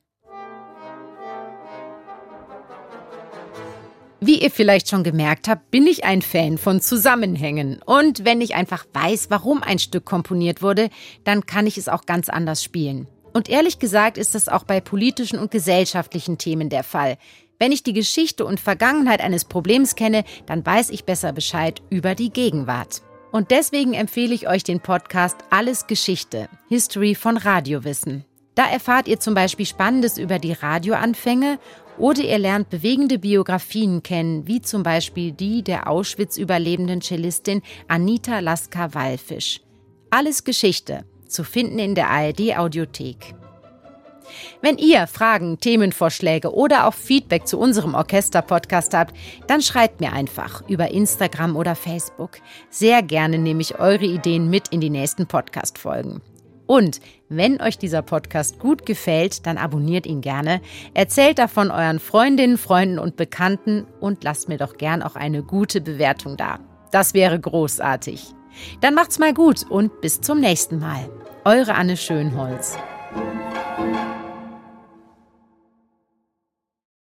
Wie ihr vielleicht schon gemerkt habt, bin ich ein Fan von Zusammenhängen. Und wenn ich einfach weiß, warum ein Stück komponiert wurde, dann kann ich es auch ganz anders spielen. Und ehrlich gesagt ist das auch bei politischen und gesellschaftlichen Themen der Fall. Wenn ich die Geschichte und Vergangenheit eines Problems kenne, dann weiß ich besser Bescheid über die Gegenwart. Und deswegen empfehle ich euch den Podcast Alles Geschichte, History von Radiowissen. Da erfahrt ihr zum Beispiel Spannendes über die Radioanfänge oder ihr lernt bewegende Biografien kennen, wie zum Beispiel die der Auschwitz-überlebenden Cellistin Anita Lasker-Wallfisch. Alles Geschichte, zu finden in der ARD-Audiothek. Wenn ihr Fragen, Themenvorschläge oder auch Feedback zu unserem Orchester-Podcast habt, dann schreibt mir einfach über Instagram oder Facebook. Sehr gerne nehme ich eure Ideen mit in die nächsten Podcast-Folgen. Und wenn euch dieser Podcast gut gefällt, dann abonniert ihn gerne, erzählt davon euren Freundinnen, Freunden und Bekannten und lasst mir doch gern auch eine gute Bewertung da. Das wäre großartig. Dann macht's mal gut und bis zum nächsten Mal. Eure Anne Schönholz.